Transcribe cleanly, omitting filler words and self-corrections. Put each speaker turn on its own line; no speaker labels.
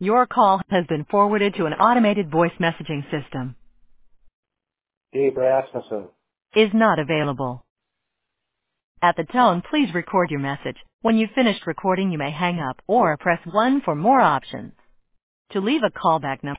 Your call has been forwarded to an automated voice messaging system.
Gabe Rasmussen.
Is not available. At the tone, please record your message. When you've finished recording, you may hang up or press 1 for more options. To leave a callback number,